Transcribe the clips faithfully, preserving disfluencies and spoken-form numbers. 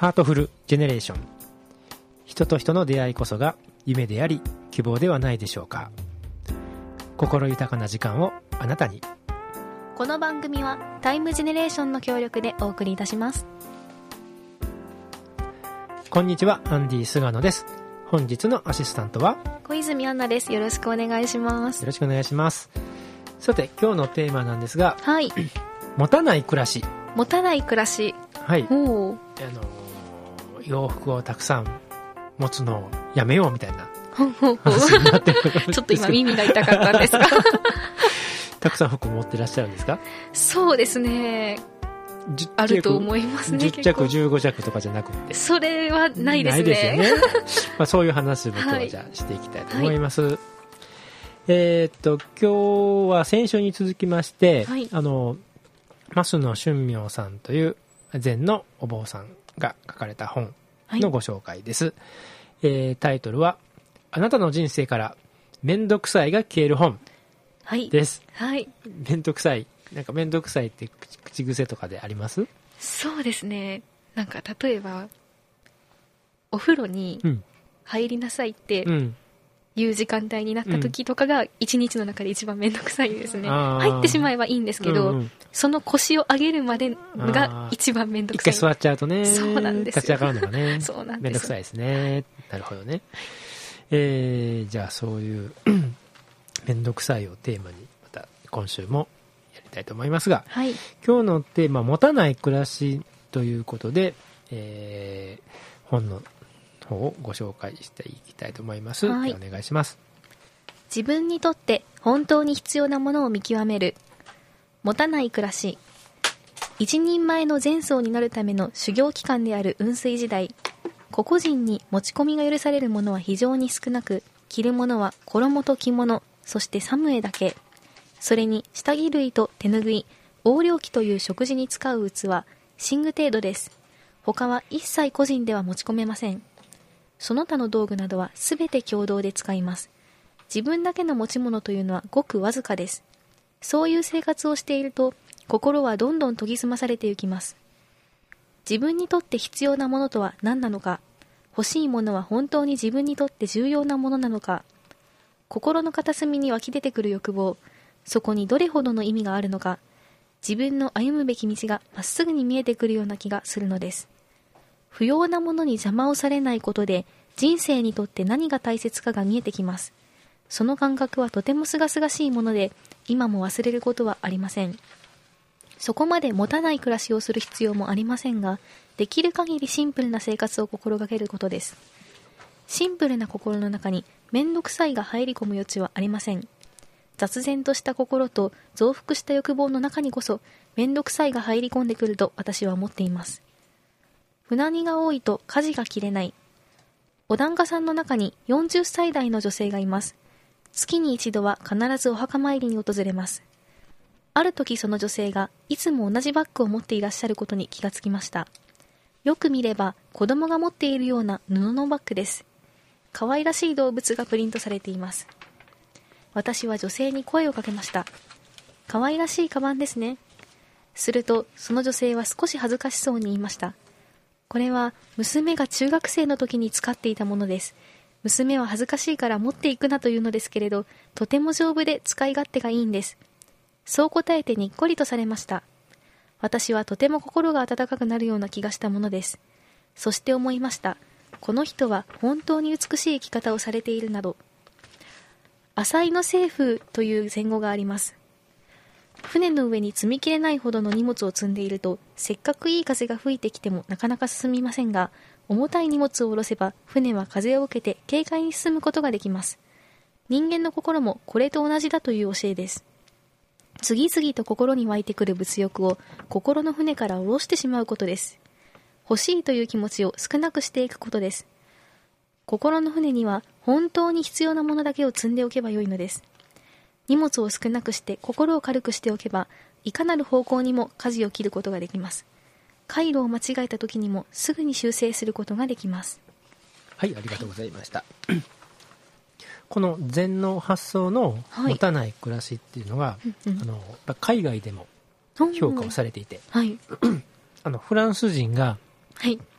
ハートフルジェネレーション。人と人の出会いこそが夢であり希望ではないでしょうか。心豊かな時間をあなたに。 この番組はタイムジェネレーションの協力でお送りいたします。 こんにちは、アンディ菅野です。本日のアシスタントは小泉アンナです。よろしくお願いします。 よろしくお願いします。さて、今日のテーマなんですが、 はい、 持たない暮らし。 持たない暮らし。 はい。 おー、 あの洋服をたくさん持つのをやめようみたいな話になってるちょっと今耳が痛かったんですがたくさん服持ってらっしゃるんですか？ そうですね、あると思いますね。 じゅっちゃくじゅうごちゃくとかじゃなくて、それはないですね。ないですよねまあそういう話を今日はじゃあしていきたいと思います、はいはい。えー、っと今日は先週に続きまして、はい、あの増野俊明さんという禅のお坊さんが書かれた本のご紹介です、はい。えー、タイトルはあなたの人生からめんどくさいが消える本です、 はいはい、 めんどくさい、なんかめんどくさいって口癖とかであります？ そうですね、なんか例えばお風呂に入りなさいっていう時間帯になった時とかが一日の中で一番めんどくさいですね、うん、入ってしまえばいいんですけど、うんうん、その腰を上げるまでが一番めんどくさい。 一回座っちゃうとね、 そうなんですよ、 立ち上がるのがねそうなんです、 めんどくさいですね。なるほどね、えー、じゃあそういうめんどくさいをテーマにまた今週もやりたいと思いますが、はい、今日のテーマ持たない暮らしということで、えー、本の方をご紹介していきたいと思います、はい、お願いします。 自分にとって本当に必要なものを見極める持たない暮らし。一人前の禅僧になるための修行期間である雲水時代、個々人に持ち込みが許されるものは非常に少なく、着るものは衣と着物、そして作務衣だけ。それに下着類と手ぬぐい、横領器という食事に使う器、寝具程度です。他は一切個人では持ち込めません。その他の道具などはすべて共同で使います。自分だけの持ち物というのはごくわずかです。そういう生活をしていると、心はどんどん研ぎ澄まされていきます。自分にとって必要なものとは何なのか、欲しいものは本当に自分にとって重要なものなのか、心の片隅に湧き出てくる欲望、そこにどれほどの意味があるのか、自分の歩むべき道がまっすぐに見えてくるような気がするのです。不要なものに邪魔をされないことで、人生にとって何が大切かが見えてきます。その感覚はとてもすがすがしいもので、今も忘れることはありません。そこまで持たない暮らしをする必要もありませんが、できる限りシンプルな生活を心がけることです。シンプルな心の中にめんどくさいが入り込む余地はありません。雑然とした心と増幅した欲望の中にこそめんどくさいが入り込んでくると私は思っています。船荷が多いと舵が切れない。お檀家さんの中によんじゅっさい代の女性がいます。月に一度は必ずお墓参りに訪れます。ある時その女性がいつも同じバッグを持っていらっしゃることに気がつきました。よく見れば子供が持っているような布のバッグです。可愛らしい動物がプリントされています。私は女性に声をかけました。可愛らしいカバンですね。するとその女性は少し恥ずかしそうに言いました。これは娘が中学生の時に使っていたものです。娘は恥ずかしいから持っていくなというのですけれど、とても丈夫で使い勝手がいいんです。そう答えてにっこりとされました。私はとても心が温かくなるような気がしたものです。そして思いました。この人は本当に美しい生き方をされているなど。浅井の西風という禅語があります。船の上に積みきれないほどの荷物を積んでいると、せっかくいい風が吹いてきてもなかなか進みませんが、重たい荷物を下ろせば船は風を受けて軽快に進むことができます。人間の心もこれと同じだという教えです。次々と心に湧いてくる物欲を心の船から下ろしてしまうことです。欲しいという気持ちを少なくしていくことです。心の船には本当に必要なものだけを積んでおけばよいのです。荷物を少なくして心を軽くしておけば、いかなる方向にも舵を切ることができます。回路を間違えた時にもすぐに修正することができます。 はい、ありがとうございました、はい、この禅の発想の持たない暮らしっていうのが、はい、あの海外でも評価をされていて、はい、あのフランス人が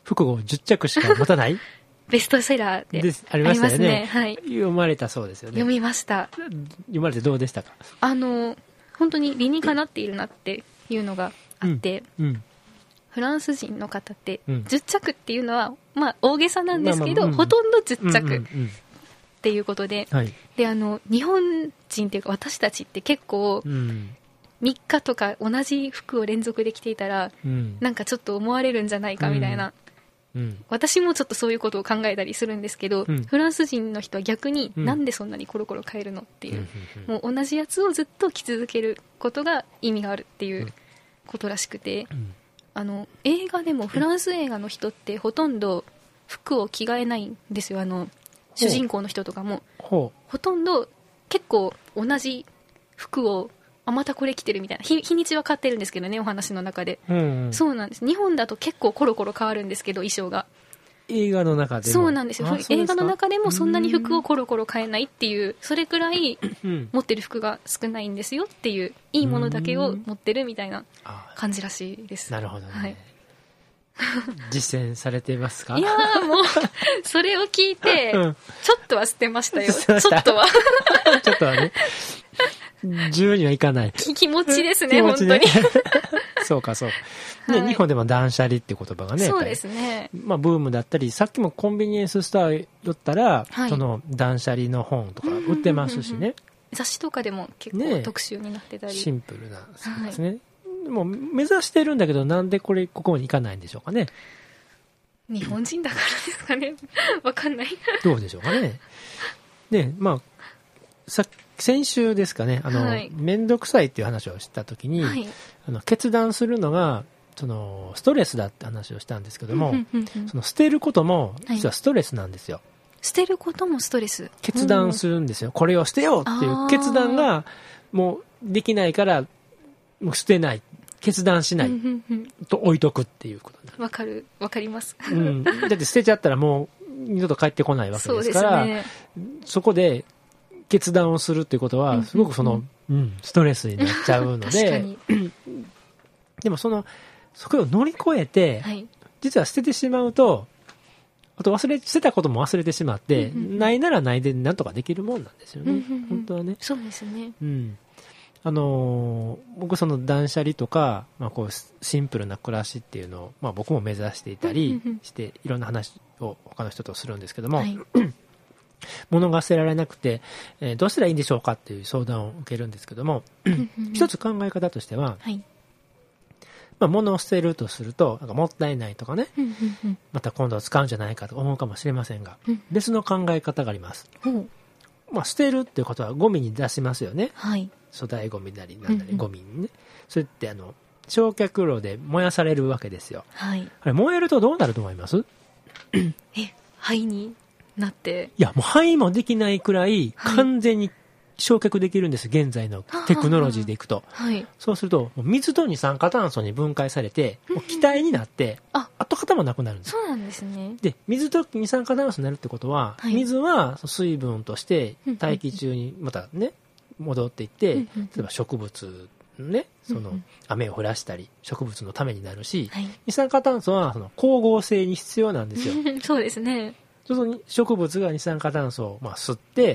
服をじゅっちゃくしか持たないベストセラーでですありましたよね。 ありますね。はい。 読まれたそうですよね。 読みました。 読まれてどうでしたか？ あの、本当に理にかなっているなっていうのがあって、うんうん、フランス人の方ってじゅっちゃくっていうのは、まあ大げさなんですけど、まあまあうん、ほとんどじゅっちゃくっていうことで、うんうんうん、で、あの、日本人っていうか私たちって結構、うんみっかとか同じ服を連続で着ていたら、うん、なんかちょっと思われるんじゃないかみたいな、うんうん、私もちょっとそういうことを考えたりするんですけど、うん、フランス人の人は逆に、うん、なんでそんなにコロコロ変えるのっていう、うん、もう同じやつをずっと着続けることが意味があるっていうことらしくて、うん、あの映画でもフランス映画の人ってほとんど服を着替えないんですよ。あの主人公の人とかもほとんど結構同じ服をあまたこれ着てるみたいな 日, 日にちは変わってるんですけどね、お話の中で、うんうん、そうなんです。日本だと結構コロコロ変わるんですけど、衣装が映画の中でもそうなんですよ。映画の中でもそんなに服をコロコロ変えないっていう、それくらい持ってる服が少ないんですよっていう、いいものだけを持ってるみたいな感じらしいです。 なるほどね、はい、実践されていますか？ いやーもうそれを聞いて、うん、ちょっとは捨てましたよ。ちょっとはちょっとはねじゅうにはいかない気持ちですね、本当にそうかそうか、ね、はい、日本でも断捨離って言葉がね、 そうですね、 まあ、ブームだったり、さっきもコンビニエンスストア寄ったら、はい、その断捨離の本とか売ってますしね、うんうんうんうん、 雑誌とかでも結構特集になってたり、 ね、シンプルなそうですね、はい、もう目指してるんだけど、なんでこれここに行かないんでしょうかね。 日本人だからですかねわかんないどうでしょうかね。ね、まあさ先週ですかね、あの、はい、めんどくさいっていう話をしたときに、はい、あの決断するのがそのストレスだって話をしたんですけども、うんうんうん、その捨てることも実はストレスなんですよ、はい、 捨てることもストレス。 決断するんですよ、これを捨てようっていう決断がもうできないからもう捨てない、決断しない、うんうんうん、と置いとくっていうことになる。 わかる、わかります、 うん、だって捨てちゃったらもう二度と帰ってこないわけですから、 そうですね、そこで決断をするっていうことはすごくその、うんうんうん、ストレスになっちゃうのででもそのそこを乗り越えて、はい、実は捨ててしまうと、あと忘れ捨てたことも忘れてしまって、うんうんうん、ないならないでなんとかできるもんなんですよね、うんうんうん、本当はね。 そうですね、 うん、あのー、僕その断捨離とか、まあ、こうシンプルな暮らしっていうのを、まあ、僕も目指していたりして、いろんな話を他の人とするんですけども、はい、物が捨てられなくて、えー、どうしたらいいんでしょうかっていう相談を受けるんですけども一つ考え方としては、はい、まあ、物を捨てるとするとなんかもったいないとかね、また今度は使うんじゃないかと思うかもしれませんが、別の考え方があります、まあ、捨てるっていうことはゴミに出しますよね、はい、粗大ゴミなりなんなりゴミにね、それってあの焼却炉で燃やされるわけですよ、はい、あれ燃えるとどうなると思いますえ、灰になって、 いやもう灰もできないくらい完全に焼却できるんです、はい、現在のテクノロジーでいくと、はい、そうすると水と二酸化炭素に分解されてもう気体になって跡形もなくなるんです。 そうなんですね。 で水と二酸化炭素になるってことは、はい、水は水分として大気中にまたね戻っていって、例えば植物ね、その雨を降らしたり植物のためになるし、はい、二酸化炭素はその光合成に必要なんですよそうですね。 そうすると植物が二酸化炭素をまあ吸って、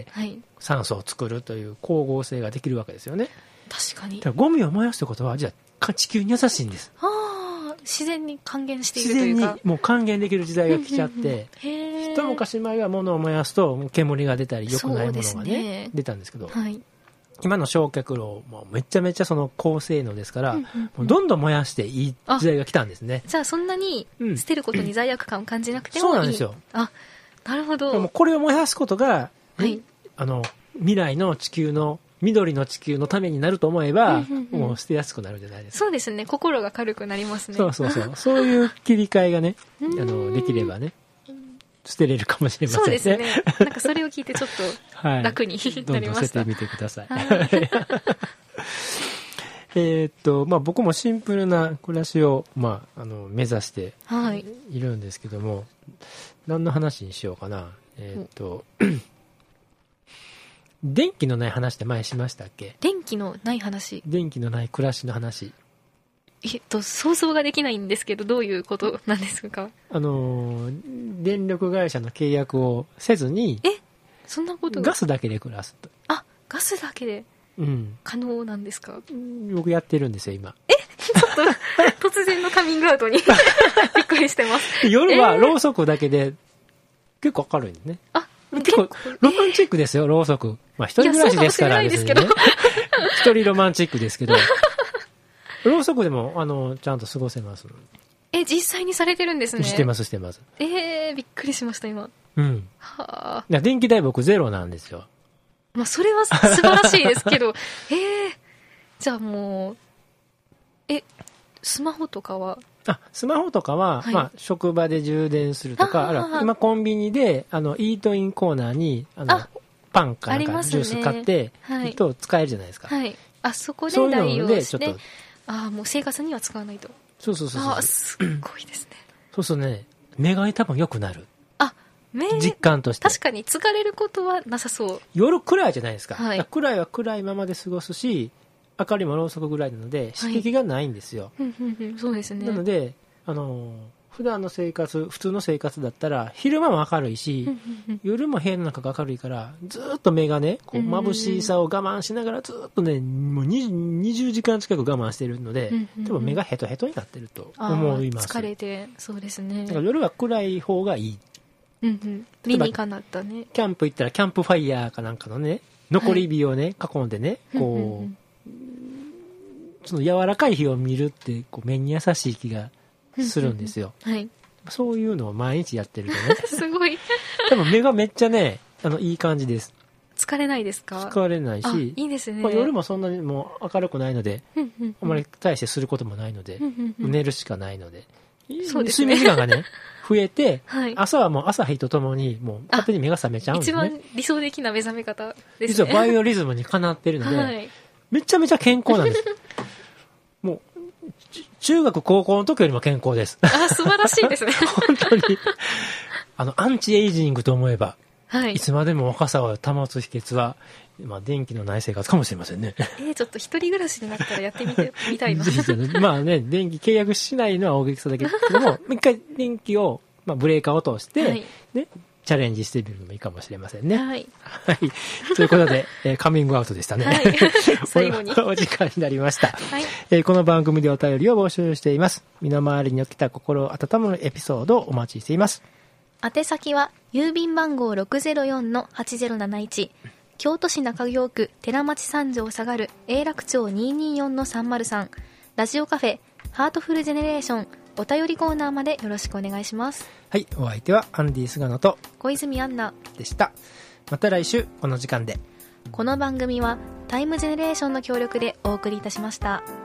はい、酸素を作るという光合成ができるわけですよね。 確かに。 だからゴミを燃やすってことはじゃあ地球に優しいんです。 ああ、自然に還元しているというか、 自然にもう還元できる時代が来ちゃって一昔前は物を燃やすと煙が出たり良くないものが ね, ね出たんですけど、はい、今の焼却炉もめちゃめちゃその高性能ですから、うんうんうん、もうどんどん燃やしていい時代が来たんですね。 じゃあそんなに捨てることに罪悪感を感じなくてもいい、 そうなんですよ。 あ、なるほど。 でもこれを燃やすことが、はい、あの未来の地球の緑の地球のためになると思えば、うんうんうん、もう捨てやすくなるじゃないですか。 そうですね。心が軽くなりますね。 そうそうそうそういう切り替えがねあのできればね捨てれるかもしれませんね。 そうですね。なんかそれを聞いてちょっと楽になりました。 どんどん捨ててみてください。はい、えっとまあ僕もシンプルな暮らしをまああの目指しているんですけども、はい、何の話にしようかな。えっと、うん、電気のない話って前しましたっけ？ 電気のない話。 電気のない暮らしの話。 えっと、想像ができないんですけど、どういうことなんですか？ あの電力会社の契約をせずに、 えそんなことが？ ガスだけで暮らすと。 あ、ガスだけで可能なんですか？ うん、僕やってるんですよ今。 えちょっと突然のカミングアウトにびっくりしてます。 夜はろうそくだけで結構明るいんですね。 あ、 結構ロマンチックですよ、ろうそく。まあ一人暮らしですからですね。一人ロマンチックですけど、ろうそくでもあのちゃんと過ごせます。 え、実際にされてるんですね。 してますしてます。 えー、びっくりしました今。 うん。 はあ。 いや電気代僕ゼロなんですよ。 まあそれは素晴らしいですけど、えー、じゃあもうえスマホとかは？ あスマホとかは、はい、まあ、職場で充電するとか、あら今コンビニであのイートインコーナーにあのあパンかなんかジュース買って、はい、と使えるじゃないですか。 はい、あそこで代用して、あもう生活には使わないと。 そうそうそうそう。 あすっごいですね。 そうするとね目が多分良くなる。 あ目実感として。 確かに疲れることはなさそう。 夜暗いじゃないですか。 はい、 暗いは暗いままで過ごすし。明かりもろうそくぐらいなので刺激がないんですよ、 はい、そうですね。 なのであの普段の生活普通の生活だったら昼間も明るいし夜も部屋の中が明るいからずっと目がねこう眩しさを我慢しながらずっとねもうにじゅうじかん近く我慢しているので多分目がヘトヘトになってると思います。 疲れてそうですね。 だから夜は暗い方がいい、 うんうん、理にかなったね。 キャンプ行ったらキャンプファイヤーかなんかのね残り火をね、はい、囲んでねこうその柔らかい火を見るってこう目に優しい気がするんですよ、 はい、 そういうのを毎日やってるとねすごい多分目がめっちゃねあのいい感じです。 疲れないですか？ 疲れないしいいですね、 まあ、夜もそんなにもう明るくないのであまり大してすることもないので寝るしかないので、そうですね、睡眠時間がね増えて、はい、朝はもう朝日とともにもう勝手に目が覚めちゃうんですね。 一番理想的な目覚め方ですね。 実はバイオリズムにかなってるので、はい、めちゃめちゃ健康なんですもう中学高校の時よりも健康です。 あ素晴らしいですね本当にあのアンチエイジングと思えば、 はい、 いつまでも若さを保つ秘訣は、まあ、電気のない生活かもしれませんね。 えー、ちょっと一人暮らしになったらやってみてみたいなまあね電気契約しないのは大げさだけども一回電気を、まあ、ブレーカーを通して、はいね、チャレンジしてみるのもいいかもしれませんね。 はい、 はい、ということで、えー、カミングアウトでしたね。はい、 最後にお時間になりました、 はいえー。この番組でお便りを募集しています。身の回りに起きた心を温めるエピソードをお待ちしています。 宛先は郵便番号 ろくゼロよんのはちゼロなないち 京都市中京区寺町三条下がる永楽町にーにーよんのさんまるさんラジオカフェハートフルジェネレーションお便りコーナーまでよろしくお願いします。 はい、お相手はアンディ菅野と小泉アンナでした。また来週この時間で。 この番組はタイムジェネレーションの協力でお送りいたしました。